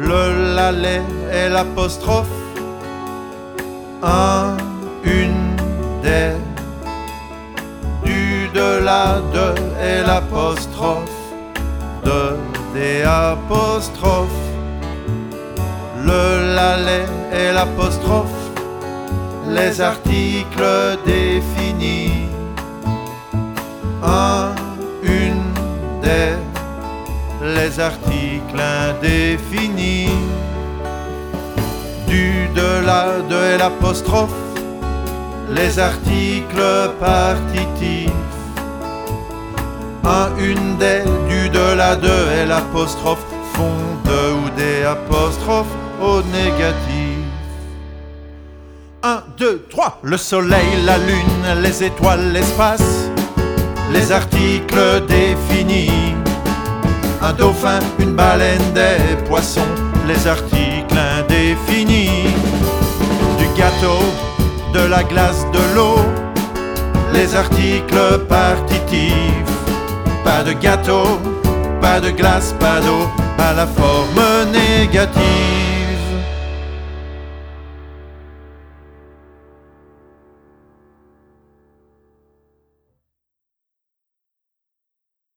le, la, les et l'apostrophe. Un, une, des, du, de, la, de et l'apostrophe. De, des apostrophes. Le, la, les et l'apostrophe. Les articles définis. Un, une, des, les articles indéfinis. Du, de, la, de et l'apostrophe. Les articles partitifs. Un, une, des, du, de, la, de et l'apostrophe font de ou des apostrophes au négatif. 1, 2, 3. Le soleil, la lune, les étoiles, l'espace. Les articles définis. Un dauphin, une baleine, des poissons. Les articles indéfinis. Du gâteau, de la glace, de l'eau. Les articles partitifs. Pas de gâteau, pas de glace, pas d'eau, à la forme négative.